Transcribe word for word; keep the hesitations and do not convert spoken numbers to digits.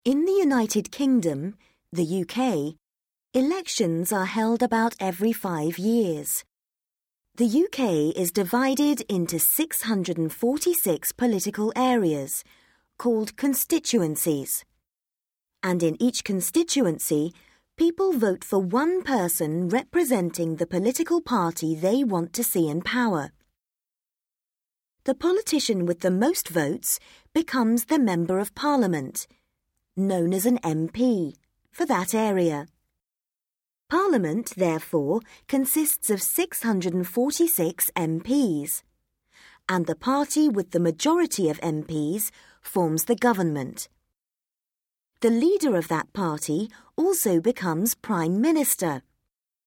In the United Kingdom, the U K, elections are held about every five years. The U K is divided into six hundred forty-six political areas, called constituencies. And in each constituency, people vote for one person representing the political party they want to see in power. The politician with the most votes becomes the Member of Parliament, known as an M P, for that area. Parliament, therefore, consists of six hundred forty-six M Ps, and the party with the majority of M Ps forms the government. The leader of that party also becomes Prime Minister,